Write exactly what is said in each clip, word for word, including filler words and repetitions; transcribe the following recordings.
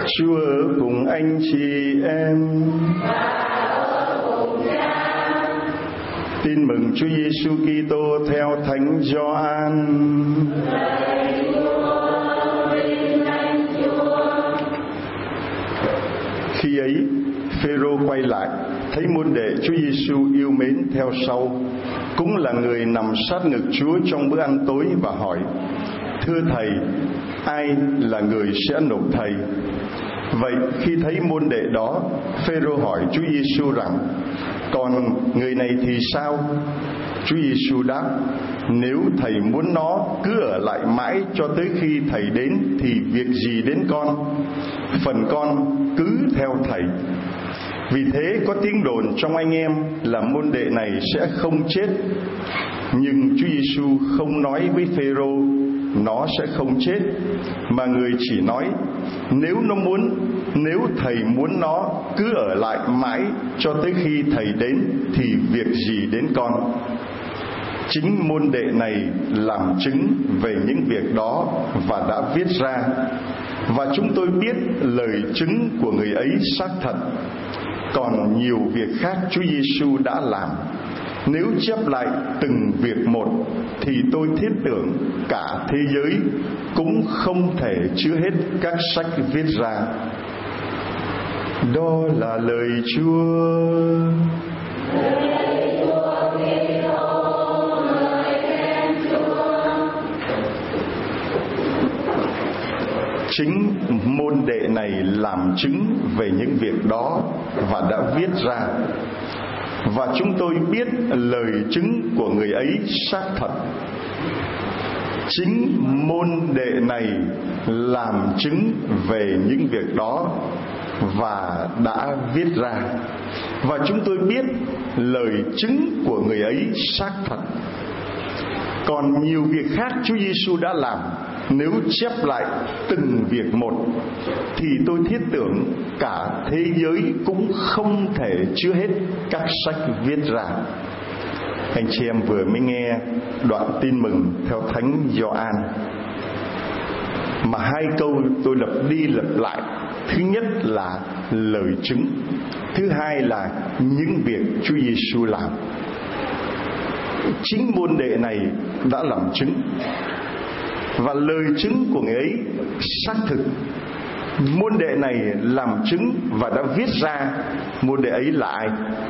Chúa ở cùng anh chị em. Tin mừng Chúa Giêsu Kitô theo Thánh Gioan. Khi ấy, Phêrô quay lại, thấy môn đệ Chúa Giêsu yêu mến theo sau, cũng là người nằm sát ngực Chúa trong bữa ăn tối, và hỏi: Thưa Thầy, ai là người sẽ nộp Thầy? Vậy khi thấy môn đệ đó, Phêrô hỏi Chúa Giêsu rằng: Còn người này thì sao? Chúa Giêsu đáp: Nếu Thầy muốn nó cứ ở lại mãi cho tới khi Thầy đến thì việc gì đến con? Phần con cứ theo Thầy. Vì thế có tiếng đồn trong anh em là môn đệ này sẽ không chết. Nhưng Chúa Giêsu không nói với Phêrô nó sẽ không chết, mà người chỉ nói: Nếu nó muốn, nếu Thầy muốn nó cứ ở lại mãi cho tới khi Thầy đến thì việc gì đến con? Chính môn đệ này làm chứng về những việc đó và đã viết ra, và chúng tôi biết lời chứng của người ấy xác thật. Còn nhiều việc khác Chúa Giêsu đã làm. Nếu chép lại từng việc một thì tôi thiết tưởng cả thế giới cũng không thể chứa hết các sách viết ra. Đó là lời Chúa. Chính môn đệ này làm chứng về những việc đó và đã viết ra, và chúng tôi biết lời chứng của người ấy xác thật. Chính môn đệ này làm chứng về những việc đó và đã viết ra, và chúng tôi biết lời chứng của người ấy xác thật. Còn nhiều việc khác Chúa Giêsu đã làm, nếu chép lại từng việc một thì tôi thiết tưởng cả thế giới cũng không thể chứa hết các sách viết ra. Anh chị em vừa mới nghe đoạn tin mừng theo Thánh Gioan, mà hai câu tôi lặp đi lặp lại. Thứ nhất là lời chứng, thứ hai là những việc Chúa Giêsu làm. Chính môn đệ này đã làm chứng, và lời chứng của người ấy xác thực. Môn đệ này làm chứng và đã viết ra. Môn đệ ấy là ai?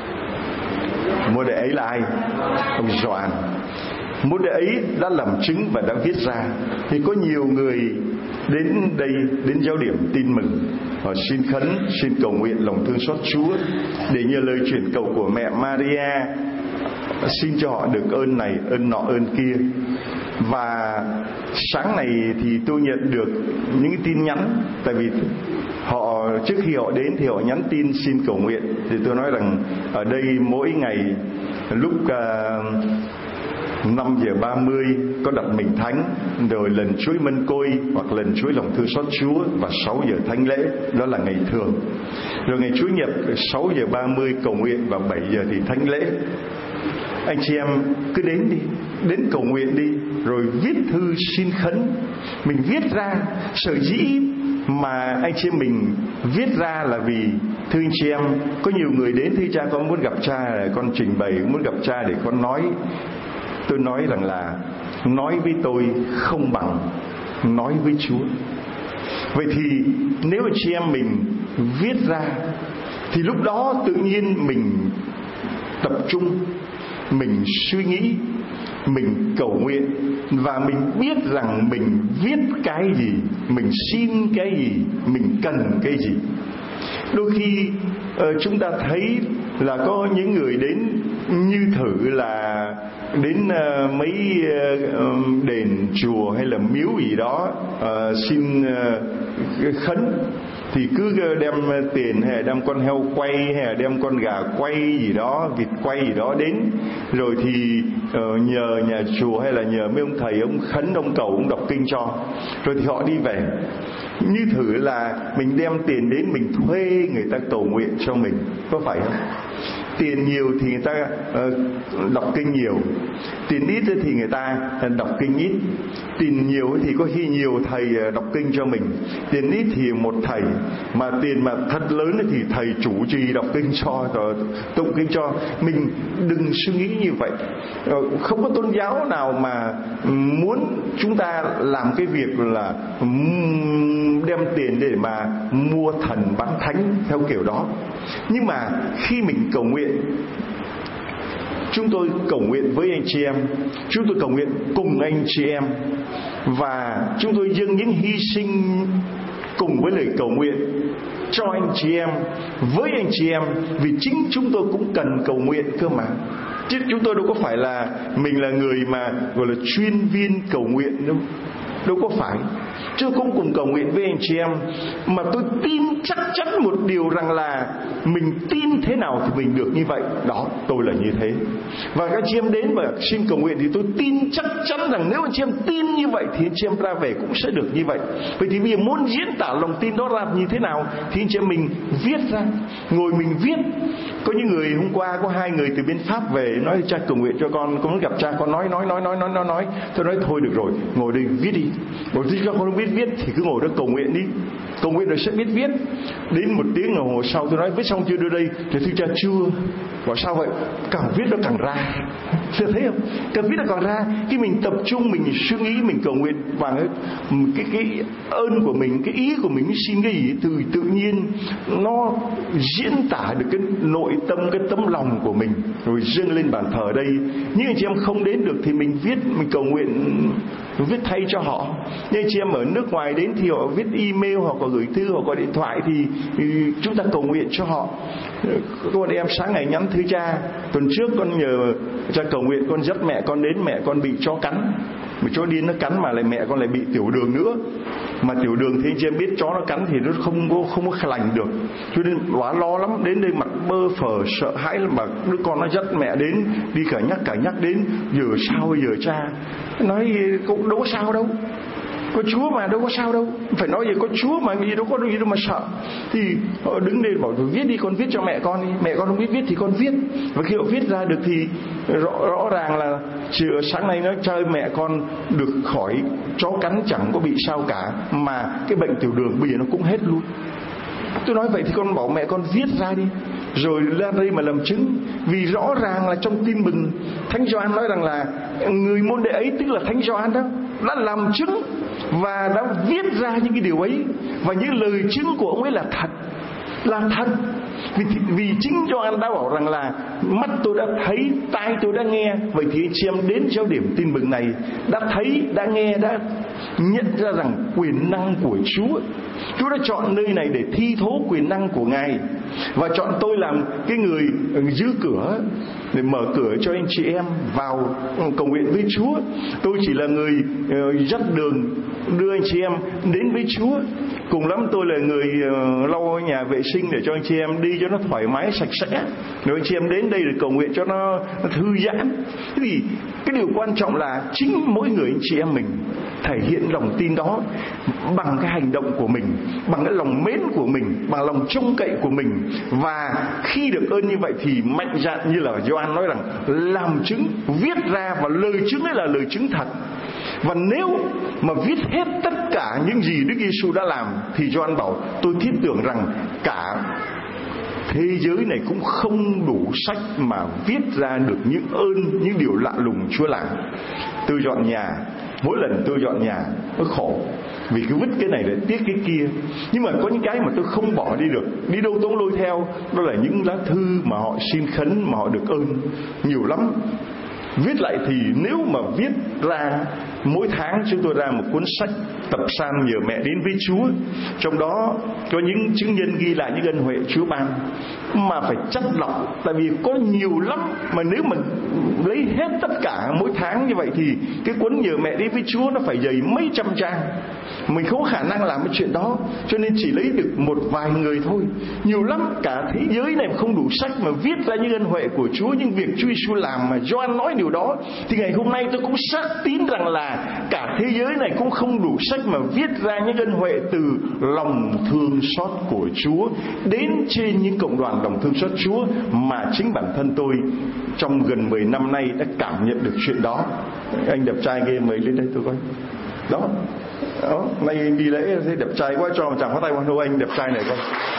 Môn đệ ấy là ai? Ông Gioan. Môn đệ ấy đã làm chứng và đã viết ra. Thì có nhiều người đến đây, đến giáo điểm tin mừng, họ xin khấn, xin cầu nguyện lòng thương xót Chúa để nhờ lời chuyển cầu của mẹ Maria, xin cho họ được ơn này, ơn nọ, ơn kia. Và sáng này thì tôi nhận được những tin nhắn, tại vì họ trước khi họ đến thì họ nhắn tin xin cầu nguyện. Thì tôi nói rằng ở đây mỗi ngày lúc uh, năm giờ ba mươi có đặt mình thánh, rồi lần chuỗi mân côi hoặc lần chuỗi lòng thương xót Chúa, và sáu giờ thánh lễ, đó là ngày thường. Rồi ngày Chủ nhật sáu giờ ba mươi cầu nguyện, và bảy giờ thì thánh lễ. Anh chị em cứ đến đi, đến cầu nguyện đi, rồi viết thư xin khấn. Mình viết ra, sở dĩ mà anh chị em mình viết ra là vì, thưa anh chị em, có nhiều người đến: Thưa cha, con muốn gặp cha để con trình bày, muốn gặp cha để con nói. Tôi nói rằng là nói với tôi không bằng nói với Chúa. Vậy thì nếu anh chị em mình viết ra thì lúc đó tự nhiên mình tập trung, mình suy nghĩ, mình cầu nguyện, và mình biết rằng mình viết cái gì, mình xin cái gì, mình cần cái gì. Đôi khi uh, chúng ta thấy là có những người đến như thử là đến uh, mấy uh, đền chùa hay là miếu gì đó uh, xin uh, khấn, thì cứ đem tiền hay là đem con heo quay hay là đem con gà quay gì đó, vịt quay gì đó đến, rồi thì uh, nhờ nhà chùa hay là nhờ mấy ông thầy ông khấn, ông cầu, ông đọc kinh cho, rồi thì họ đi về. Như thử là mình đem tiền đến mình thuê người ta cầu nguyện cho mình, có phải không? tiền nhiều thì người ta uh, đọc kinh nhiều, tiền ít thì người ta đọc kinh ít. Tiền nhiều thì có khi nhiều thầy đọc kinh cho mình, tiền ít thì một thầy, mà tiền mà thật lớn thì thầy chủ trì đọc kinh cho, rồi tụng kinh cho. Mình đừng suy nghĩ như vậy. Không có tôn giáo nào mà muốn chúng ta làm cái việc là đem tiền để mà mua thần bán thánh theo kiểu đó. Nhưng mà khi mình cầu nguyện, chúng tôi cầu nguyện với anh chị em, chúng tôi cầu nguyện cùng anh chị em, và chúng tôi dâng những hy sinh cùng với lời cầu nguyện cho anh chị em, với anh chị em, vì chính chúng tôi cũng cần cầu nguyện cơ mà. Chứ chúng tôi đâu có phải là mình là người mà gọi là chuyên viên cầu nguyện đâu, đâu có phải. Chứ cũng cùng cầu nguyện với anh chị em. Mà tôi tin chắc chắn một điều rằng là mình tin thế nào thì mình được như vậy. Đó, tôi là như thế. Và các chị em đến và xin cầu nguyện thì tôi tin chắc chắn rằng nếu anh chị em tin như vậy thì anh chị em ra về cũng sẽ được như vậy. Vậy thì bây giờ muốn diễn tả lòng tin đó ra như thế nào thì anh chị em mình viết ra, ngồi mình viết. Có những người hôm qua có hai người từ bên Pháp về nói cha cầu nguyện cho con, con muốn gặp cha. Con nói nói nói nói nói nói nói tôi nói thôi được rồi, ngồi đây viết đi. Rồi chứ cho con không biết viết thì cứ ngồi đó cầu nguyện đi. Cầu nguyện rồi sẽ biết viết. Đến một tiếng đồng hồ sau tôi nói viết xong chưa đưa đây? Thì thưa cha chưa. Bảo sao vậy? Càng viết nó càng ra. Thưa thấy không? Càng viết nó càng ra. Khi mình tập trung, mình suy nghĩ, mình cầu nguyện và cái, cái ơn của mình, cái ý của mình xin cái gì từ tự nhiên nó diễn tả được cái nội tâm, cái tấm lòng của mình rồi dâng lên bàn thờ đây. Nhưng anh chị em không đến được thì mình viết, mình cầu nguyện viết thay cho họ. Nhưng anh chị em ở nước ngoài đến thì họ viết email, họ có gửi thư, họ có điện thoại thì, thì chúng ta cầu nguyện cho họ. Con em sáng ngày nhắn thưa cha, tuần trước con nhờ cha cầu nguyện con dắt mẹ con đến, mẹ con bị chó cắn, bị chó điên nó cắn mà lại mẹ con lại bị tiểu đường nữa. Mà tiểu đường thì anh chị em biết chó nó cắn thì nó không có không có lành được, cho nên quá lo lắm. Đến đây mặt bơ phờ sợ hãi lắm, mà đứa con nó dắt mẹ đến đi cả nhắc cả nhắc đến giờ sao bây giờ cha. Nói cũng đâu có sao đâu, có Chúa mà, đâu có sao đâu. Phải nói gì có Chúa mà, gì đâu có gì đâu mà sợ. Thì họ đứng lên bảo viết đi, con viết cho mẹ con đi. Mẹ con không biết viết thì con viết. Và khi họ viết ra được thì rõ, rõ ràng là chiều sáng nay nó chơi mẹ con được khỏi chó cắn, chẳng có bị sao cả, mà cái bệnh tiểu đường bây giờ nó cũng hết luôn. Tôi nói vậy thì con bảo mẹ con viết ra đi, rồi ra đây mà làm chứng. Vì rõ ràng là trong tin mừng Thánh Gioan nói rằng là người môn đệ ấy, tức là Thánh Gioan đó, đã làm chứng và đã viết ra những cái điều ấy. Và những lời chứng của ông ấy là thật, là thật. Vì, vì chính Gioan đã bảo rằng là mắt tôi đã thấy, tai tôi đã nghe. Vậy thì anh chị em đến giáo điểm tin mừng này đã thấy, đã nghe, đã nhận ra rằng quyền năng của Chúa. Chúa đã chọn nơi này để thi thố quyền năng của Ngài, và chọn tôi làm cái người giữ cửa để mở cửa cho anh chị em vào cầu nguyện với Chúa. Tôi chỉ là người uh, dắt đường đưa anh chị em đến với Chúa. Cùng lắm tôi là người uh, lau nhà vệ sinh để cho anh chị em đi cho nó thoải mái sạch sẽ, rồi anh chị em đến đây để cầu nguyện cho nó, nó thư giãn. Thế thì cái điều quan trọng là chính mỗi người anh chị em mình thể hiện lòng tin đó bằng cái hành động của mình, bằng cái lòng mến của mình, bằng lòng trông cậy của mình. Và khi được ơn như vậy thì mạnh dạn như là Gioan nói rằng làm chứng, viết ra, và lời chứng ấy là lời chứng thật. Và nếu mà viết hết tất cả những gì Đức Giêsu đã làm thì Gioan bảo tôi thiết tưởng rằng cả thế giới này cũng không đủ sách mà viết ra được những ơn, những điều lạ lùng Chúa làm. Tôi dọn nhà, mỗi lần tôi dọn nhà nó khổ, vì cứ vứt cái này để tiếc cái kia. Nhưng mà có những cái mà tôi không bỏ đi được, đi đâu tôi cũng lôi theo. Đó là những lá thư mà họ xin khấn, mà họ được ơn nhiều lắm. Viết lại thì nếu mà viết ra, mỗi tháng chúng tôi ra một cuốn sách tập san nhờ mẹ đến với Chúa. Trong đó có những chứng nhân ghi lại những ân huệ Chúa ban, mà phải chắt lọc, tại vì có nhiều lắm. Mà nếu mà lấy hết tất cả mỗi tháng như vậy thì cái cuốn nhờ mẹ đến với Chúa nó phải dày mấy trăm trang. Mình không có khả năng làm cái chuyện đó, cho nên chỉ lấy được một vài người thôi. Nhiều lắm, cả thế giới này không đủ sách mà viết ra những ân huệ của Chúa, những việc Chúa Giêsu làm mà Gioan nói điều đó. Thì ngày hôm nay tôi cũng xác tín rằng là và cả thế giới này cũng không đủ sách mà viết ra những ân huệ từ lòng thương xót của Chúa đến trên những cộng đoàn lòng thương xót Chúa mà chính bản thân tôi trong gần mười năm nay đã cảm nhận được chuyện đó. Anh đẹp trai kia mới lên đây tôi coi. Đó. Đó, nay anh đi lễ thấy đẹp trai quá, cho chàng phát tay qua đâu anh đẹp trai này coi.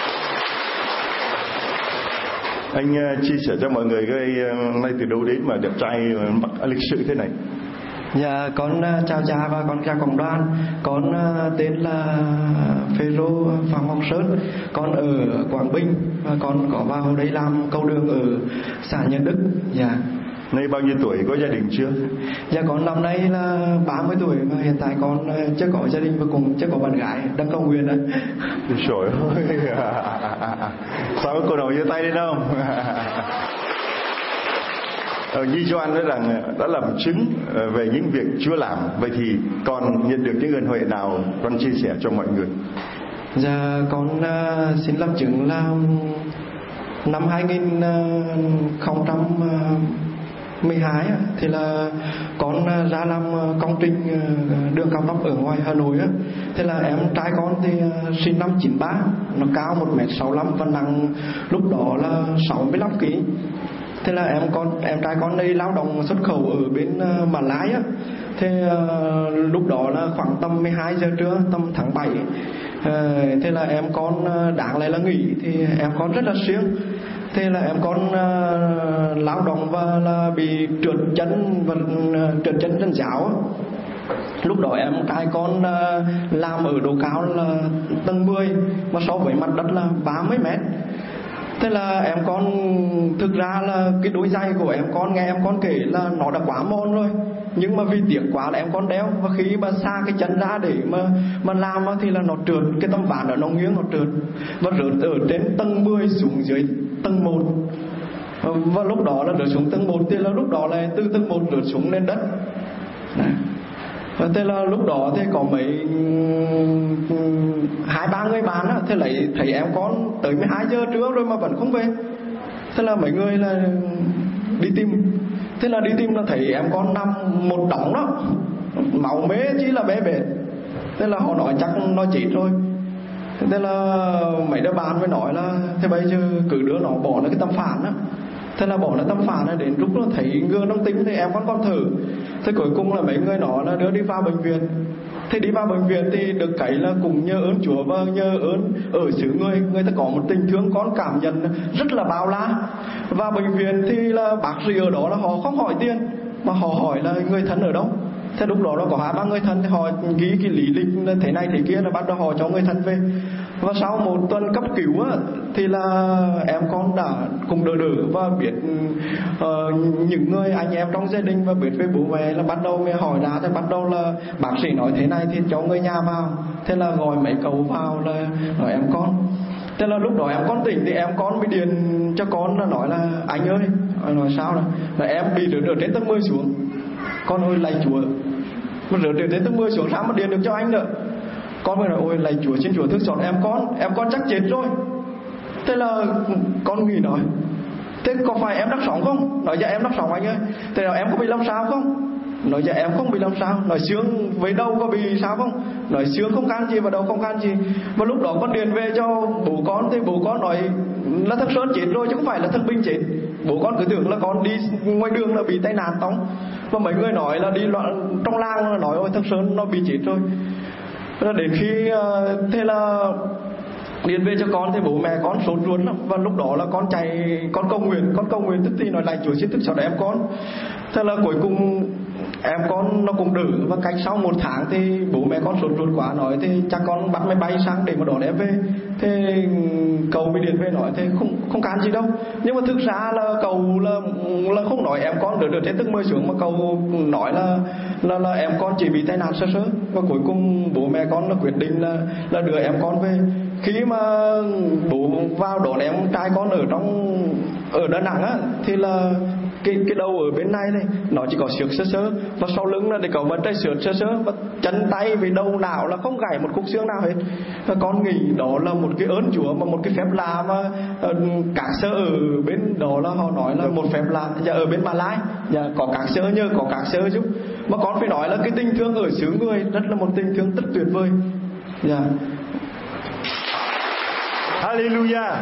Anh uh, chia sẻ cho mọi người cái uh, nay từ đâu đến mà đẹp trai uh, mặc lịch sự thế này. Dạ con uh, chào cha và con chào cộng đoàn. Con uh, tên là Phêrô Phạm Ngọc Sơn. Con ở Quảng Bình và con có vào đây làm cầu đường ở xã Nhân Đức. Dạ. Nay bao nhiêu tuổi, có gia đình chưa? Dạ con năm nay là ba mươi tuổi và hiện tại con chưa có gia đình và cũng chưa có bạn gái, đang cầu nguyện đấy. Trời ơi. Sao có cô nào giơ tay lên không? Ờ, như cho anh nói rằng đã làm chứng về những việc Chúa làm. Vậy thì con nhận được những ơn huệ nào con chia sẻ cho mọi người? Dạ con uh, xin làm chứng là năm hai không một hai thì là con ra làm công trình đường cao tốc ở ngoài Hà Nội á. Thế là em trai con thì sinh năm chín ba, nó cao một mét sáu mươi lăm và nặng lúc đó là sáu mươi lăm ki lô gam. Thế là em con em trai con đi lao động xuất khẩu ở bên uh, Mã Lai á. Thế uh, lúc đó là khoảng tầm mười hai giờ trưa, tầm tháng bảy. Uh, thế là em con uh, đáng lẽ là nghỉ thì em con rất là siêng. Thế là em con uh, lao động và là bị trượt chân và uh, trượt chân chân giáo á. Lúc đó em trai con uh, làm ở độ cao là tầng mười mà so với mặt đất là ba mươi mét. Thế là em con thực ra là cái đôi giày của em con nghe em con kể là nó đã quá mòn rồi, nhưng mà vì tiếc quá là em con đeo, và khi mà xa cái chân ra để mà mà làm thì là nó trượt, cái tấm ván ở nó nghiêng nó trượt và rớt ở trên tầng mười xuống dưới tầng một. Và lúc đó là rớt xuống tầng một thì là lúc đó là từ tầng một rớt xuống lên đất. Đấy. Thế là lúc đó thì có mấy hai ba người bạn á, thế lại thấy em con tới mười hai giờ trưa rồi mà vẫn không về. Thế là mấy người là đi tìm. Thế là đi tìm là thấy em con nằm một đống đó, máu mế chỉ là bé bệt. Thế là họ nói chắc nó chết rồi. Thế là mấy đứa bạn mới nói là thế bây giờ cứ đứa nó bỏ nó cái tấm phản á. Thế là bỏ nó tấm phản này, đến lúc nó thấy ngừa nó tính thì em con con thử. Thế cuối cùng là mấy người nó là đưa đi vào bệnh viện. Thế đi vào bệnh viện thì được cái là cũng nhờ ơn Chúa và nhờ ơn ở xứ người, người ta có một tình thương con cảm nhận rất là bao la. Vào bệnh viện thì là bác sĩ ở đó là họ không hỏi tiền mà họ hỏi là người thân ở đâu. Thế lúc đó nó có hai ba người thân thì họ ghi cái lý lịch thế này thế kia là bắt đầu họ cho người thân về. Và sau một tuần cấp cứu á, thì là em con đã cùng đỡ đỡ và biết uh, những người anh em trong gia đình và biết về bố mẹ là bắt đầu mới hỏi ra. Thì bắt đầu là bác sĩ nói thế này thì cho người nhà vào. Thế là gọi mấy cậu vào là nói em con. Thế là lúc đó em con tỉnh thì em con mới điền cho con là nói là anh ơi, nói sao là, là em bị rửa rửa trên tầng mười xuống. Con ơi lạy Chúa, mà rửa rửa trên tầng mười xuống sao mà điền được cho anh nữa. Con mới nói ôi lạy Chúa, xin Chúa thương xót em con, em con chắc chết rồi. Thế là con nghĩ nói thế có phải em đắc sống không? Nói dạ em đắc sống anh ơi. Thế là em có bị làm sao không? Nói dạ em không bị làm sao. Nói xương với đâu có bị sao không? Nói xương không can gì và đầu không can gì. Và lúc đó con điền về cho bố con thì bố con nói là thằng Sơn chết rồi chứ không phải là thằng Bình chết. Bố con cứ tưởng là con đi ngoài đường là bị tai nạn tông. Và mấy người nói là đi loạn trong làng là nói ôi thằng Sơn nó bị chết rồi. Đến khi uh, thế là điền về cho con thì bố mẹ con sốt ruột lắm. Và lúc đó là con chạy, con cầu nguyện, con cầu nguyện tức thì nói lại Chúa xin thức cho em con. Thế là cuối cùng em con nó cũng đỡ. Và cách sau một tháng thì bố mẹ con sốt ruột quá nói thì chắc con bắt máy bay sang để mà đón em về. Thế cầu mới điện về nói thế không không can gì đâu. Nhưng mà thực ra là cầu là là không nói em con đỡ được trên tức mười xuống, mà cầu nói là là là em con chỉ bị tai nạn sơ sơ. Và cuối cùng bố mẹ con nó quyết định là là đưa em con về. Khi mà bố vào đón em trai con ở trong ở Đà Nẵng á, thì là cái cái đầu ở bên này này nó chỉ có xước sơ sơ, và sau lưng là để có vấn tay xước sơ sơ, và chân tay với đầu não là không gãy một khúc xương nào hết. Và con nghĩ đó là một cái ơn Chúa, mà một cái phép lạ mà uh, các sơ ở bên đó là họ nói là một phép lạ. Dạ ở bên Mã Lai, dạ có các sơ nhờ có các sơ giúp. Mà con phải nói là cái tình thương ở xứ người rất là một tình thương rất tuyệt vời. Dạ. Yeah. Hallelujah.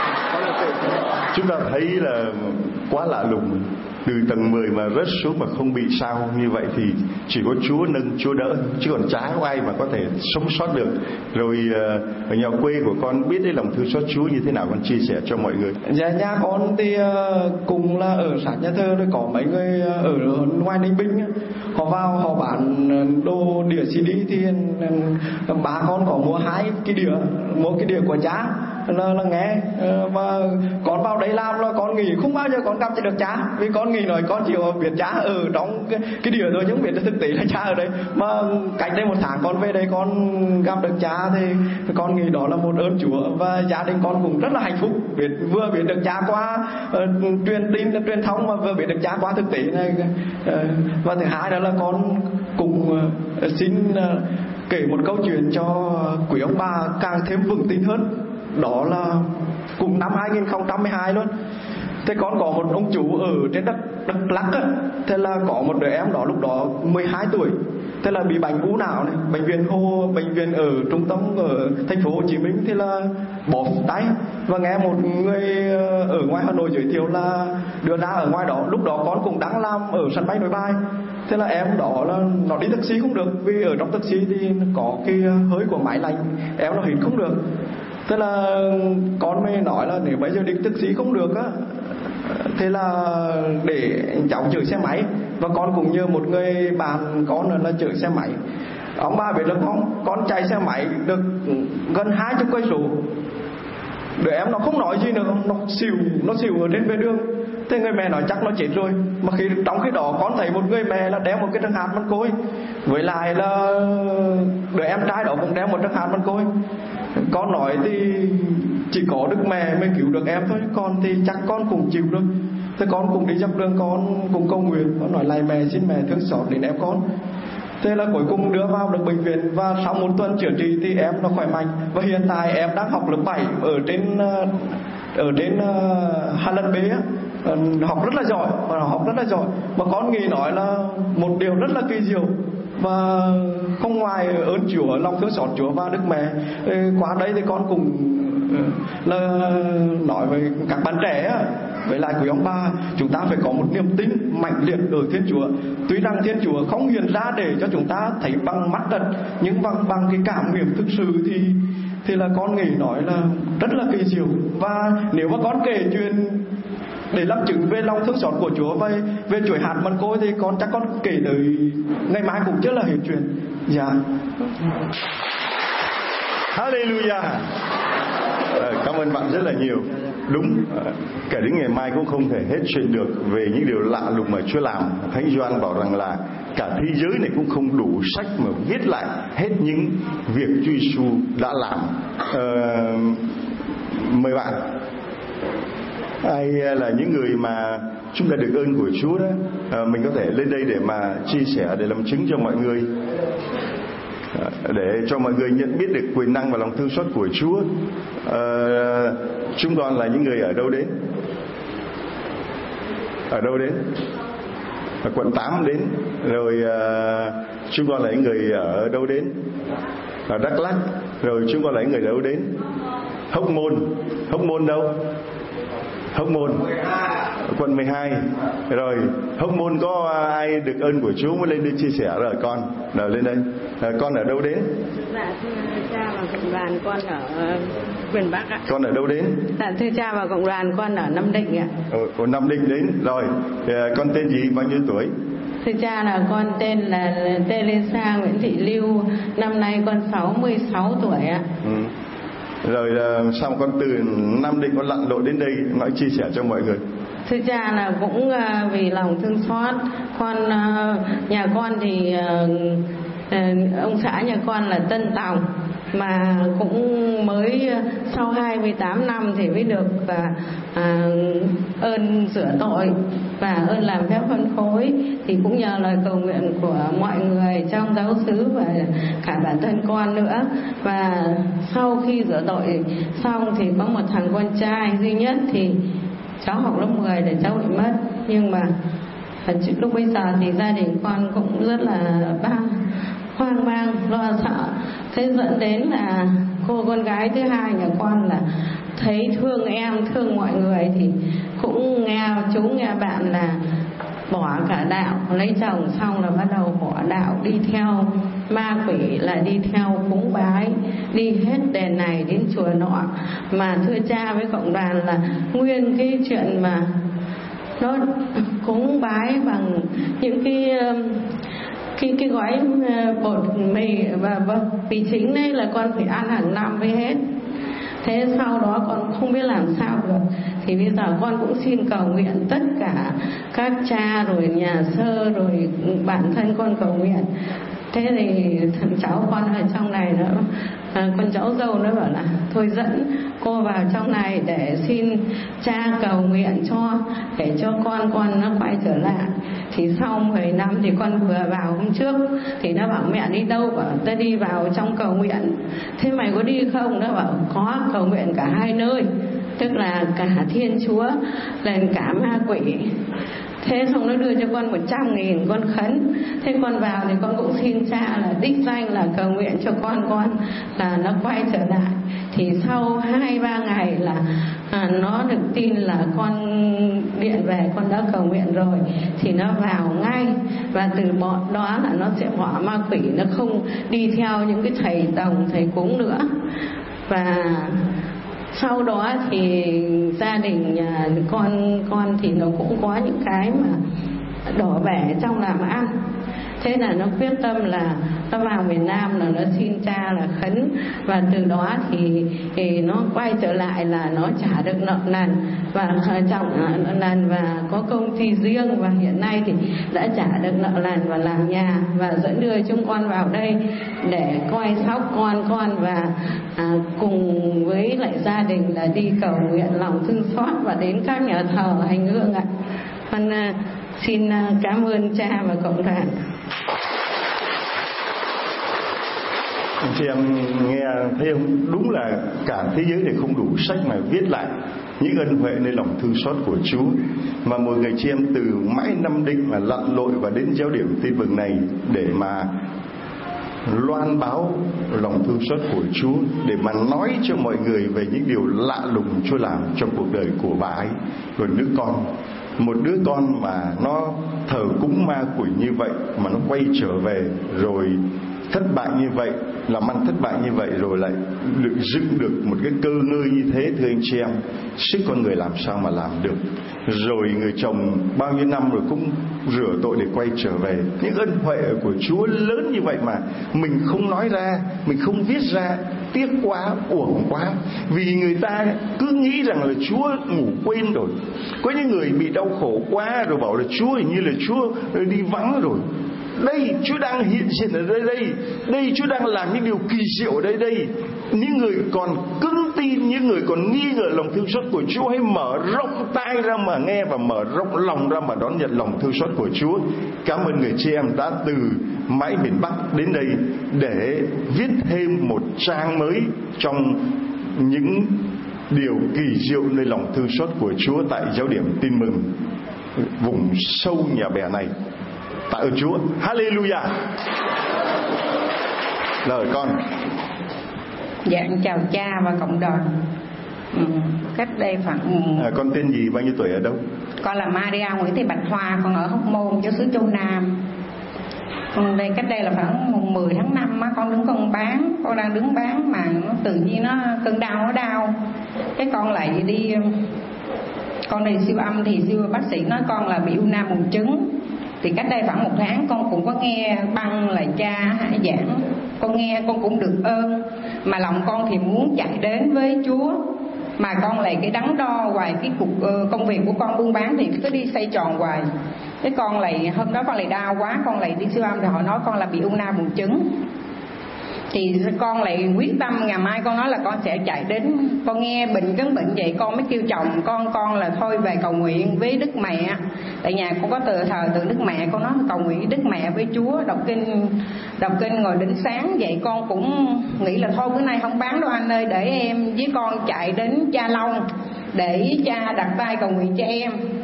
Chúng ta thấy là quá lạ lùng, từ tầng mười mà rớt xuống mà không bị sao như vậy thì chỉ có Chúa nâng, Chúa đỡ, chứ còn chả có ai mà có thể sống sót được. Rồi ở nhà quê của con biết cái lòng thương xót Chúa như thế nào, con chia sẻ cho mọi người. Dạ, nhà con thì cùng là ở xã Nhà Thơ, rồi có mấy người ở ngoài Ninh Bình, họ vào họ bán đồ đĩa xê đê thì bà con có mua hai cái đĩa, mua cái đĩa của cha là, là nghe, và con vào đấy làm là con nghĩ không bao giờ con gặp được cha, vì con nghĩ nói con chỉ biết cha ở trong cái, cái đĩa thôi chứ không biết thực tế là cha ở đây. Mà cách đây một tháng con về đây con gặp được cha thì con nghĩ đó là một ơn Chúa, và gia đình con cũng rất là hạnh phúc, biết vừa biết được cha qua uh, truyền tin truyền thông, mà vừa biết được cha qua thực tế này. Uh, và thứ hai đó là con cùng uh, xin uh, kể một câu chuyện cho quý ông bà càng thêm vững tin hơn. Đó là cùng năm hai không một hai luôn. Thế con có một ông chú ở trên đất Đắk Lắk á, thế là có một đứa em đó lúc đó mười hai tuổi, thế là bị bệnh u não này, bệnh viện Hồ, bệnh viện ở trung tâm ở thành phố Hồ Chí Minh, thế là bỏ tay. Và nghe một người ở ngoài Hà Nội giới thiệu là đưa ra ở ngoài đó, lúc đó con cũng đang làm ở sân bay Nội Bài. Thế là em đó là nó đi taxi không được, vì ở trong taxi thì có cái hơi của máy lạnh, em nó hít không được. Thế là con mới nói là nếu bây giờ đi taxi không được á, thế là để cháu chở xe máy. Và con cũng nhờ một người bạn con là chở xe máy. Ông bà biết là con con chạy xe máy được gần hai chục cây số, đứa em nó không nói gì nữa, nó xỉu nó xỉu ở trên vệ đường. Thế người mẹ nói chắc nó chết rồi. Mà khi trong khi đó con thấy một người mẹ là đeo một cái trăng hạt măng côi, với lại là đứa em trai đó cũng đeo một trăng hạt măng côi. Con nói thì chỉ có Đức Mẹ mới cứu được em thôi, con thì chắc con cũng chịu được. Thế con cũng đi dọc đường, con cũng cầu nguyện, con nói lại mẹ, xin mẹ thương xót đến em con. Thế là cuối cùng đưa vào được bệnh viện, và sau một tuần chữa trị thì em nó khỏe mạnh. Và hiện tại em đang học lớp bảy ở trên ở trên uh, Hà Lan B á, uh, học rất là giỏi, và học rất là giỏi. Mà con nghĩ nói là một điều rất là kỳ diệu, và không ngoài ơn Chúa, lòng thương xót Chúa và Đức Mẹ. Qua đây thì con cũng là nói với các bạn trẻ á, với lại quý ông bà, chúng ta phải có một niềm tin mạnh liệt ở Thiên Chúa. Tuy rằng Thiên Chúa không hiện ra để cho chúng ta thấy bằng mắt đất, nhưng bằng bằng cái cảm nghiệm thực sự thì thì là con nghĩ nói là rất là kỳ diệu. Và nếu mà con kể chuyện để làm chứng về lòng thương xót của Chúa về về chuỗi hạt măng côi thì con chắc con kể tới ngày mai cũng chưa là hết chuyện. Dạ. Hallelujah. À, cảm ơn bạn rất là nhiều. Đúng, kể đến ngày mai cũng không thể hết chuyện được về những điều lạ lùng mà Chúa làm. Thánh Gioan bảo rằng là cả thế giới này cũng không đủ sách mà viết lại hết những việc Chúa Giêsu đã làm. À, mời bạn. Ai là những người mà chúng ta được ơn của Chúa đó, à, mình có thể lên đây để mà chia sẻ, để làm chứng cho mọi người, à, để cho mọi người nhận biết được quyền năng và lòng thương xót của Chúa. À, chúng con là những người ở đâu đến? Ở đâu đến? Ở quận tám đến. Rồi à, chúng con là những người ở đâu đến? Ở Đắk Lắk. Rồi chúng con là những người ở đâu đến? Hóc Môn. Hóc Môn đâu? Hóc Môn, quận mười hai. Rồi Hóc Môn có ai được ơn của Chúa mới lên đây chia sẻ rồi con? Rồi lên đây. À, con ở đâu đến? Dạ thưa cha và cộng đoàn, con ở miền Bắc ạ. Con ở đâu đến? Dạ thưa cha và cộng đoàn, con ở Nam Định ạ. Ở, ở Nam Định đến. Rồi à, con tên gì, bao nhiêu tuổi? Thưa cha là con tên là Teresa Nguyễn Thị Lưu, năm nay con sáu mươi sáu tuổi ạ. Ừ. Rồi uh, sao con từ Nam Định con lặn lội đến đây nói chia sẻ cho mọi người? Thưa cha là cũng uh, vì lòng thương xót con, uh, nhà con thì uh, uh, ông xã nhà con là Tân Tòng, mà cũng mới uh, sau hai mươi tám năm thì mới được uh, uh, ơn sửa tội và ơn làm phép phân phối. Thì cũng nhờ lời cầu nguyện của mọi người trong giáo xứ và cả bản thân con nữa. Và sau khi rửa tội xong thì có một thằng con trai duy nhất, thì cháu học lớp mười để cháu bị mất. Nhưng mà lúc bây giờ thì gia đình con cũng rất là bang hoang mang lo sợ, thế dẫn đến là cô con gái thứ hai nhà con là thấy thương em thương mọi người thì cũng nghe chú nghe bạn là bỏ cả đạo, lấy chồng xong là bắt đầu bỏ đạo, đi theo ma quỷ, là đi theo cúng bái, đi hết đền này đến chùa nọ. Mà thưa cha với cộng đoàn là nguyên cái chuyện mà nó cúng bái bằng những cái cái cái gói bột mì và mì chính đấy là con phải ăn hàng năm với hết. Thế sau đó con không biết làm sao được, thì bây giờ con cũng xin cầu nguyện tất cả các cha rồi nhà sơ rồi bản thân con cầu nguyện. Thế thì thằng cháu con ở trong này nữa, à, con cháu dâu nó bảo là thôi dẫn cô vào trong này để xin cha cầu nguyện cho, để cho con con nó quay trở lại. Thì sau mười năm thì con vừa vào hôm trước thì nó bảo mẹ đi đâu, bảo ta đi vào trong cầu nguyện. Thế mày có đi không? Nó bảo có, cầu nguyện cả hai nơi, tức là cả Thiên Chúa lên cả ma quỷ. Thế xong nó đưa cho con một trăm nghìn, con khấn. Thế con vào thì con cũng xin cha là đích danh là cầu nguyện cho con con là nó quay trở lại. Thì sau hai ba ngày là à, nó được tin là con điện về con đã cầu nguyện rồi, thì nó vào ngay. Và từ bọn đó là nó sẽ bỏ ma quỷ, nó không đi theo những cái thầy đồng thầy cúng nữa. Và sau đó thì gia đình nhà con con thì nó cũng có những cái mà đổ bể trong làm ăn. Thế là nó quyết tâm là nó vào miền Nam là nó xin cha là khấn. Và từ đó thì, thì nó quay trở lại là nó trả được nợ nần và chồng nợ nần và có công ty riêng, và hiện nay thì đã trả được nợ nần và làm nhà, và dẫn đưa chúng con vào đây để coi sóc con con và à, cùng với lại gia đình là đi cầu nguyện lòng thương xót và đến các nhà thờ hành hương ạ. Con à, xin cảm ơn cha và cộng đoàn. Anh chị em nghe thấy không? Đúng là cả thế giới này không đủ sách mà viết lại những ân huệ nơi lòng thương xót của Chúa, mà một người chị em từ mãi Nam Định mà lặn lội và đến giáo điểm Tin Mừng này để mà loan báo lòng thương xót của Chúa, để mà nói cho mọi người về những điều lạ lùng Chúa làm trong cuộc đời của bà ấy. Rồi đứa con, một đứa con mà nó thờ cúng ma quỷ như vậy mà nó quay trở về rồi thất bại như vậy, làm ăn thất bại như vậy, rồi lại được dựng được một cái cơ ngơi như thế. Thưa anh chị em, sức con người làm sao mà làm được. Rồi người chồng bao nhiêu năm rồi cũng rửa tội để quay trở về. Những ân huệ của Chúa lớn như vậy mà mình không nói ra, mình không viết ra, tiếc quá, uổng quá. Vì người ta cứ nghĩ rằng là Chúa ngủ quên rồi. Có những người bị đau khổ quá rồi bảo là Chúa hình như là Chúa đi vắng rồi. Đây Chúa đang hiện diện ở đây đây đây Chúa đang làm những điều kỳ diệu ở đây đây. Những người còn cứng tin, những người còn nghi ngờ lòng thương xót của Chúa, hãy mở rộng tai ra mà nghe và mở rộng lòng ra mà đón nhận lòng thương xót của Chúa. Cảm ơn người chị em đã từ mãi miền Bắc đến đây để viết thêm một trang mới trong những điều kỳ diệu nơi lòng thương xót của Chúa tại giáo điểm Tin Mừng vùng sâu Nhà Bè này. Tạ ơn Chúa. Hallelujah. Lời con. Dạ, chào cha và cộng đoàn. Ừ, cách đây khoảng à, con tên gì, bao nhiêu tuổi, ở đâu? Con là Maria Nguyễn Thị Bạch Hoa, con ở Hóc Môn, giáo xứ Châu Nam. Con đây cách đây là khoảng mùng mười tháng năm á, con đứng con bán, con đang đứng bán mà nó tự nhiên nó cơn đau nó đau. Cái con lại đi con đi siêu âm thì siêu bác sĩ nói con là bị u nang buồng trứng. Thì cách đây khoảng một tháng con cũng có nghe băng lại cha giảng, con nghe con cũng được ơn, mà lòng con thì muốn chạy đến với Chúa, mà con lại cái đắn đo hoài cái cuộc uh, công việc của con buôn bán thì cứ đi xoay tròn hoài. Cái con lại hôm đó con lại đau quá, con lại đi siêu âm thì họ nói con là bị u nang buồng trứng. Thì con lại quyết tâm ngày mai con nói là con sẽ chạy đến. Con nghe bệnh cấn bệnh vậy con mới kêu chồng con con là thôi về cầu nguyện với Đức Mẹ, tại nhà con có từ thờ tượng Đức Mẹ. Con nói cầu nguyện với Đức Mẹ với Chúa, đọc kinh đọc kinh ngồi đến sáng. Vậy con cũng nghĩ là thôi bữa nay không bán đâu anh ơi, để em với con chạy đến Cha Long để cha đặt tay cầu nguyện cho em.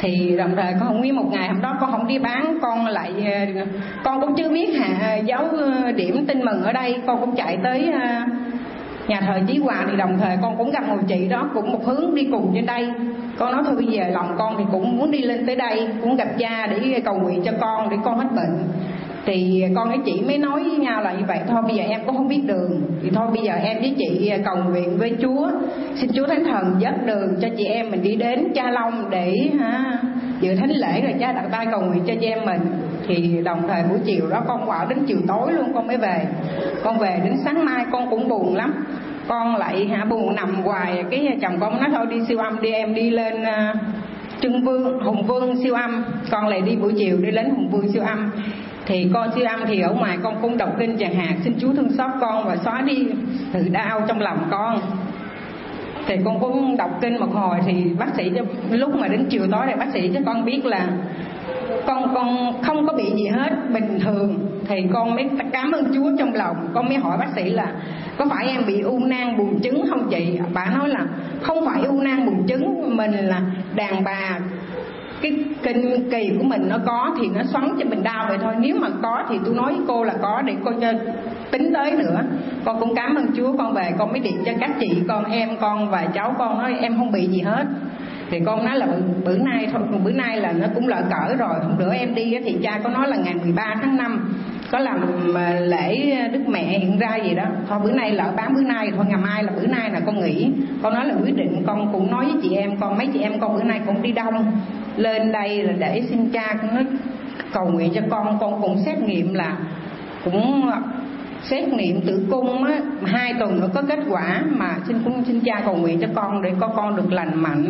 Thì đồng thời con nguyên một ngày hôm đó con không đi bán, con lại con cũng chưa biết hạ giáo điểm tin mừng ở đây, con cũng chạy tới nhà thờ Chí Hòa. Thì đồng thời con cũng gặp một chị đó cũng một hướng đi cùng trên đây. Con nói thôi bây giờ lòng con thì cũng muốn đi lên tới đây, cũng gặp cha để cầu nguyện cho con để con hết bệnh. Thì con với chị mới nói với nhau là như vậy, thôi bây giờ em cũng không biết đường, thì thôi bây giờ em với chị cầu nguyện với Chúa, xin Chúa Thánh Thần dắt đường cho chị em mình đi đến Cha Long để ha, dự thánh lễ rồi cha đặt tay cầu nguyện cho chị em mình. Thì đồng thời buổi chiều đó con vào đến chiều tối luôn con mới về. Con về đến sáng mai con cũng buồn lắm, con lại hả buồn nằm hoài. Cái chồng con nói thôi đi siêu âm đi em, đi lên uh, Trưng Vương, Hùng Vương siêu âm. Con lại đi buổi chiều đi đến Hùng Vương siêu âm. Thì con siêu âm thì ở ngoài con cũng đọc kinh chẳng hạn, xin Chúa thương xót con và xóa đi sự đau trong lòng con. Thì con cũng đọc kinh một hồi thì bác sĩ cho, lúc mà đến chiều tối thì bác sĩ cho con biết là con con không có bị gì hết, bình thường. Thì con mới cảm ơn Chúa trong lòng. Con mới hỏi bác sĩ là có phải em bị u nang buồng trứng không chị? Bà nói là không phải u nang buồng trứng, mình là đàn bà, cái kinh kỳ của mình nó có thì nó xoắn cho mình đau vậy thôi. Nếu mà có thì tôi nói với cô là có để cô cho tính tới nữa. Con cũng cảm ơn Chúa. Con về con mới điện cho các chị con, em con và cháu con nói em không bị gì hết. Thì con nói là bữa, bữa nay thôi, bữa nay là nó cũng lỡ cỡ rồi. Hôm bữa em đi thì cha có nói là ngày mười ba tháng năm có làm lễ Đức Mẹ hiện ra gì đó. Thôi bữa nay lỡ bán bữa nay, thôi ngày mai là bữa nay là con nghỉ. Con nói là quyết định. Con cũng nói với chị em con, mấy chị em con bữa nay cũng đi đông lên đây là để xin cha con nói cầu nguyện cho con. Con cũng xét nghiệm là cũng xét nghiệm tử cung á, hai tuần nữa có kết quả, mà xin cũng xin cha cầu nguyện cho con để có con được lành mạnh.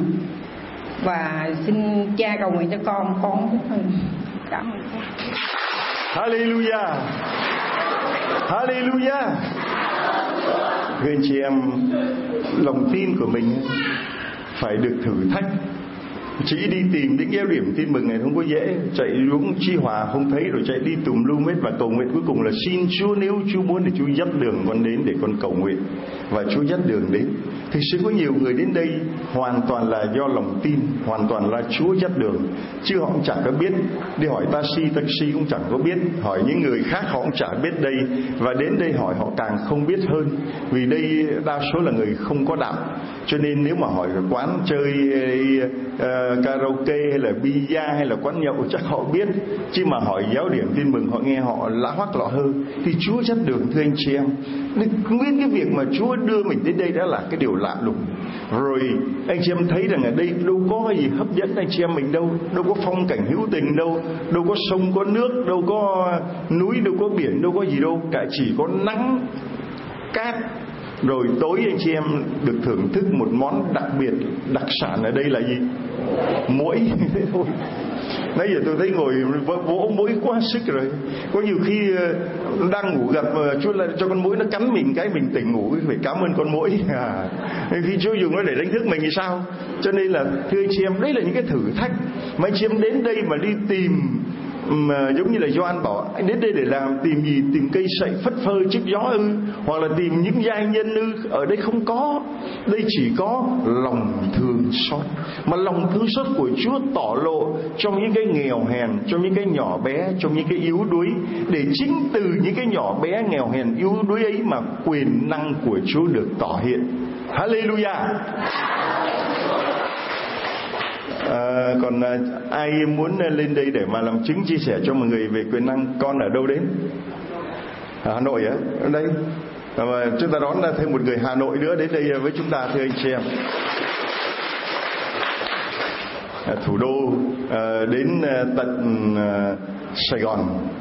Và xin cha cầu nguyện cho con. Con cảm ơn cha. Hallelujah, Hallelujah. Người chị em, lòng tin của mình phải được thử thách. Chỉ đi tìm đến cái điểm tin mừng này không có dễ. Chạy xuống Chí Hòa không thấy, rồi chạy đi tùm lum hết. Và cầu nguyện cuối cùng là xin Chúa, nếu Chúa muốn thì Chúa dắt đường con đến để con cầu nguyện. Và Chúa dắt đường đến. Thực sự có nhiều người đến đây hoàn toàn là do lòng tin, hoàn toàn là Chúa dắt đường, chứ họ cũng chẳng có biết. Đi hỏi taxi, taxi cũng chẳng có biết. Hỏi những người khác họ cũng chẳng biết đây. Và đến đây hỏi họ càng không biết hơn. Vì đây đa số là người không có đạo. Cho nên nếu mà hỏi quán chơi uh, karaoke hay là bia hay là quán nhậu chắc họ biết. Chứ mà hỏi giáo điểm tin mừng họ nghe họ lạ hoắc lọ hơ. Thì Chúa dắt đường thưa anh chị em. Nguyên cái việc mà Chúa đưa mình đến đây đã là cái điều lạ lùng. Rồi anh chị em thấy rằng ở đây đâu có cái gì hấp dẫn anh chị em mình đâu. Đâu có phong cảnh hữu tình đâu. Đâu có sông có nước, đâu có núi, đâu có biển, đâu có gì đâu. Cả chỉ có nắng, cát. Rồi tối anh chị em được thưởng thức một món đặc biệt, đặc sản ở đây là gì? Muỗi. Thế thôi. Nãy giờ tôi thấy ngồi vỗ muỗi quá sức rồi. Có nhiều khi đang ngủ gặp Chúa là cho con muỗi nó cắn mình cái mình tỉnh ngủ, phải cảm ơn con muỗi. À, khi Chúa dùng nó để đánh thức mình thì sao? Cho nên là thưa anh chị em, đấy là những cái thử thách mà anh chị em đến đây mà đi tìm. Mà giống như là Gioan bảo, anh đến đây để làm tìm gì? Tìm cây sậy phất phơ trước gió ư? Hoặc là tìm những giai nhân ư? Ở đây không có. Đây chỉ có lòng thương xót. Mà lòng thương xót của Chúa tỏ lộ trong những cái nghèo hèn, trong những cái nhỏ bé, trong những cái yếu đuối. Để chính từ những cái nhỏ bé nghèo hèn yếu đuối ấy mà quyền năng của Chúa được tỏ hiện. Hallelujah. À, còn à, ai muốn lên đây để mà làm chứng chia sẻ cho mọi người về quyền năng? Con ở đâu đến? À, Hà Nội á? Ở đây. À, mà chúng ta đón thêm một người Hà Nội nữa đến đây với chúng ta thưa anh chị em. À, thủ đô à, đến à, tận à, Sài Gòn.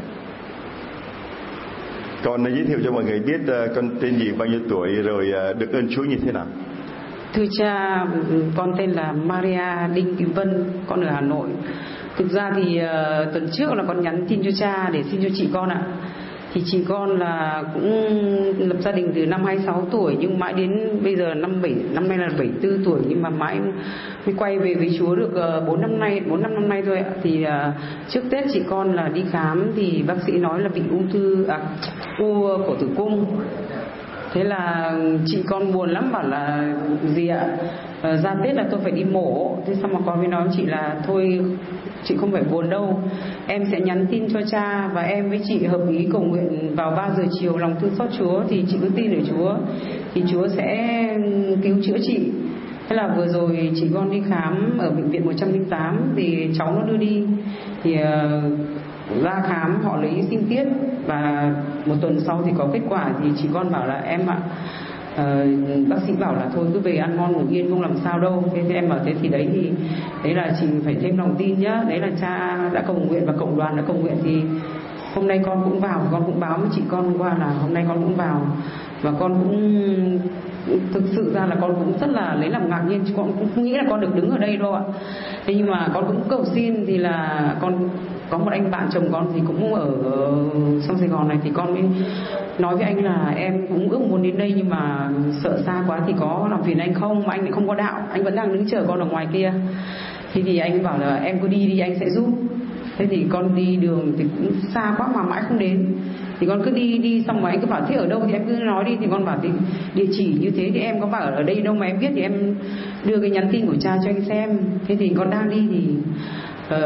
Con giới thiệu cho mọi người biết à, con tên gì, bao nhiêu tuổi, rồi à, được ơn Chúa như thế nào? Thưa cha, con tên là Maria Đinh Kim Vân, con ở Hà Nội. Thực ra thì uh, tuần trước là con nhắn tin cho cha để xin cho chị con ạ. Thì chị con là cũng lập gia đình từ năm hai mươi sáu tuổi, nhưng mãi đến bây giờ năm bảy năm nay là bảy mươi tư tuổi, nhưng mà mãi mới quay về với Chúa được bốn năm nay, bốn năm năm nay thôi ạ. Thì uh, trước Tết chị con là đi khám thì bác sĩ nói là bị ung thư à, u cổ tử cung. Thế là chị con buồn lắm, bảo là gì ạ, uh, ra Tết là tôi phải đi mổ. Thế xong mà con mới nói với chị là thôi chị không phải buồn đâu, em sẽ nhắn tin cho cha và em với chị hợp ý cầu nguyện vào ba giờ chiều lòng thương xót Chúa, thì chị cứ tin ở Chúa thì Chúa sẽ cứu chữa chị. Thế là vừa rồi chị con đi khám ở bệnh viện một trăm lẻ tám thì cháu nó đưa đi, thì uh, ra khám họ lấy sinh tiết và một tuần sau thì có kết quả. Thì chị con bảo là em ạ, uh, bác sĩ bảo là thôi cứ về ăn ngon ngủ yên không làm sao đâu. Thế thì em bảo thế thì đấy thì đấy là chị phải thêm lòng tin nhá, đấy là cha đã cầu nguyện và cộng đoàn đã cầu nguyện. Thì hôm nay con cũng vào, con cũng báo với chị con hôm qua là hôm nay con cũng vào, và con cũng thực sự ra là con cũng rất là lấy làm ngạc nhiên, con cũng không nghĩ là con được đứng ở đây đâu ạ. Thế nhưng mà con cũng cầu xin, thì là con có một anh bạn chồng con thì cũng ở trong Sài Gòn này, thì con mới nói với anh là em cũng ước muốn đến đây nhưng mà sợ xa quá thì có làm phiền anh không, mà anh lại không có đạo, anh vẫn đang đứng chờ con ở ngoài kia. Thế thì anh bảo là em cứ đi đi anh sẽ giúp. Thế thì con đi đường thì cũng xa quá mà mãi không đến, thì con cứ đi đi xong rồi anh cứ bảo thế ở đâu thì em cứ nói đi. Thì con bảo thì địa chỉ như thế thì em có bảo ở đây đâu mà em biết, thì em đưa cái nhắn tin của cha cho anh xem. Thế thì con đang đi thì uh,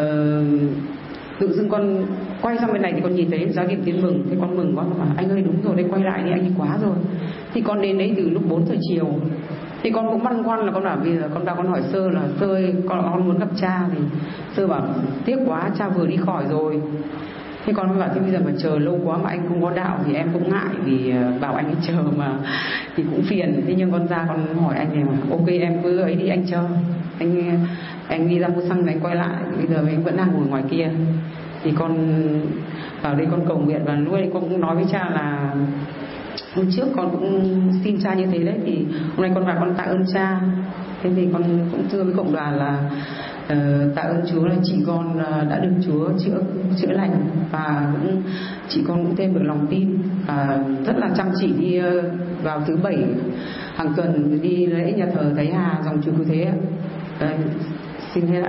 tự dưng con quay sang bên này thì con nhìn thấy giáo điểm tin mừng. Thế con mừng quá, con bảo anh ơi đúng rồi đây, quay lại đi anh đi quá rồi. Thì con đến đấy từ lúc bốn giờ chiều. Thì con cũng băn khoăn là con bảo bây giờ con vào con hỏi Sơ là Sơ ơi con, con muốn gặp cha. Thì Sơ bảo tiếc quá cha vừa đi khỏi rồi. Thế con mới bảo thế bây giờ mà chờ lâu quá mà anh không có đạo thì em cũng ngại, vì bảo anh ấy chờ mà thì cũng phiền. Thế nhưng con ra con hỏi anh này mà ok em cứ ấy đi anh chờ, anh anh đi ra mua xăng rồi anh quay lại, bây giờ anh vẫn đang ngồi ngoài kia. Thì con vào đây con cầu nguyện, và lúc đấy con cũng nói với cha là hôm trước con cũng xin cha như thế đấy, thì hôm nay con vào con tạ ơn cha. Thế thì con cũng thưa với cộng đoàn là uh, tạ ơn Chúa là chị con uh, đã được Chúa chữa chữa lành, và cũng chị con cũng thêm được lòng tin, và uh, rất là chăm chỉ đi uh, vào thứ bảy hàng tuần đi lễ nhà thờ Thái Hà dòng Chúa Cứu Thế. Uh, xin hết ạ.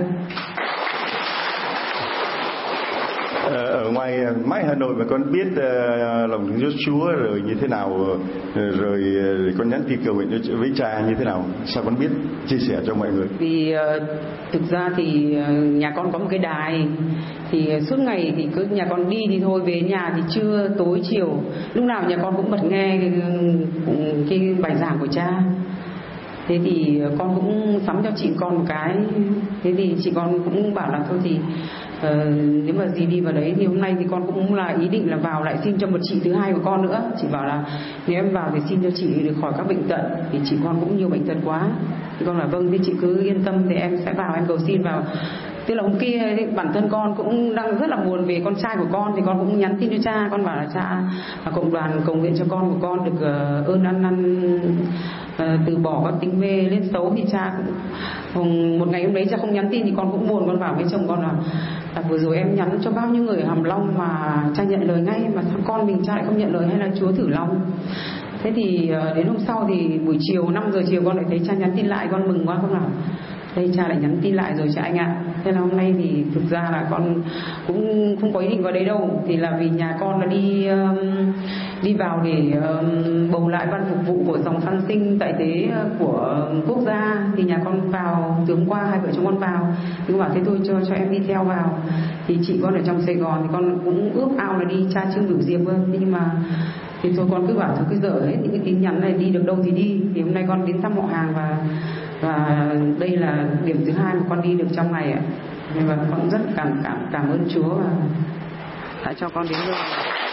Ở ngoài mãi Hà Nội mà con biết uh, lòng thương Chúa rồi như thế nào, uh, rồi uh, con nhắn tin cầu nguyện với cha như thế nào, sao con biết, chia sẻ cho mọi người? Vì uh, thực ra thì uh, nhà con có một cái đài, thì uh, suốt ngày thì cứ nhà con đi thì thôi, về nhà thì trưa tối chiều lúc nào nhà con cũng bật nghe cái, cái bài giảng của cha. Thế thì con cũng sắm cho chị con một cái. Thế thì chị con cũng bảo là thôi thì uh, nếu mà gì đi vào đấy thì hôm nay thì con cũng là ý định là vào lại xin cho một chị thứ hai của con nữa. Chị bảo là nếu em vào thì xin cho chị được khỏi các bệnh tật, thì chị con cũng nhiều bệnh tật quá. Thì con là vâng thì chị cứ yên tâm, thì em sẽ vào em cầu xin vào. Tức là hôm kia bản thân con cũng đang rất là buồn về con trai của con, thì con cũng nhắn tin cho cha, con bảo là cha và cộng đoàn cầu nguyện cho con của con được uh, ơn ăn năn, uh, từ bỏ các tính mê lên xấu. Thì cha cũng một ngày hôm đấy cha không nhắn tin thì con cũng buồn, con bảo với chồng con là, là vừa rồi em nhắn cho bao nhiêu người ở Hàm Long mà cha nhận lời ngay, mà sao con mình cha lại không nhận lời, hay là Chúa thử lòng. Thế thì uh, đến hôm sau thì buổi chiều năm giờ chiều con lại thấy cha nhắn tin lại, con mừng quá, con bảo đây cha lại nhắn tin lại rồi cha anh ạ. Thế là hôm nay thì thực ra là con cũng không có ý định vào đấy đâu, thì là vì nhà con là đi um, đi vào để um, bầu lại ban phục vụ của dòng Phan Sinh tại tế của quốc gia. Thì nhà con vào từ hôm qua hai vợ chồng con vào, thì con bảo thế thôi cho cho em đi theo vào. Thì chị con ở trong Sài Gòn thì con cũng ước ao là đi tra trưng biểu diệp hơn, nhưng mà thì thôi con cứ bảo thôi cứ dở hết những cái tin nhắn này, đi được đâu thì đi. Thì hôm nay con đến thăm họ hàng, và và đây là điểm thứ hai mà con đi được trong ngày ạ. Và con rất cảm cảm cảm ơn Chúa và đã cho con đến đây.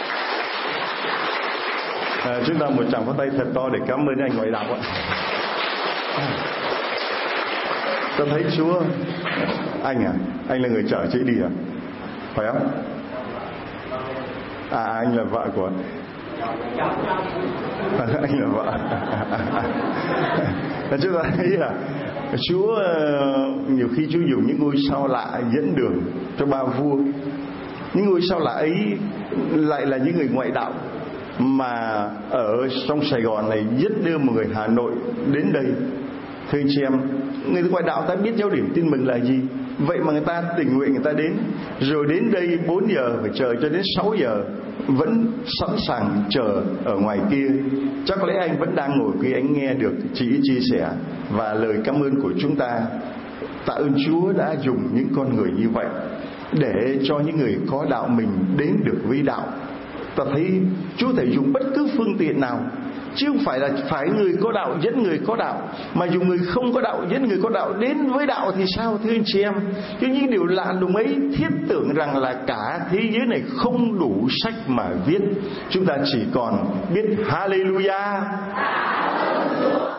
À, chúng ta một tràng pháo tay thật to để cảm ơn anh ngoại đạo ạ. Con thấy Chúa. Anh à, anh là người chở chị đi à? Phải không? À, anh là vợ của anh là vợ. Chúng ta thấy là Chúa nhiều khi Chúa dùng những ngôi sao lạ dẫn đường cho ba vua. Những ngôi sao lạ ấy lại là những người ngoại đạo mà ở trong Sài Gòn này dứt đưa một người Hà Nội đến đây. Thưa anh chị em, người ngoại đạo ta biết giáo điểm tin mừng là gì, vậy mà người ta tình nguyện người ta đến, rồi đến đây bốn giờ phải chờ cho đến sáu giờ vẫn sẵn sàng chờ ở ngoài kia. Chắc có lẽ anh vẫn đang ngồi kia, anh nghe được chị chia sẻ và lời cảm ơn của chúng ta. Tạ ơn Chúa đã dùng những con người như vậy để cho những người có đạo mình đến được với đạo. Ta thấy Chúa thể dùng bất cứ phương tiện nào, chứ không phải là phải người có đạo dẫn người có đạo, mà dùng người không có đạo dẫn người có đạo đến với đạo thì sao thưa anh chị em? Chứ những điều lạ lùng ấy thiết tưởng rằng là cả thế giới này không đủ sách mà viết. Chúng ta chỉ còn biết Hallelujah.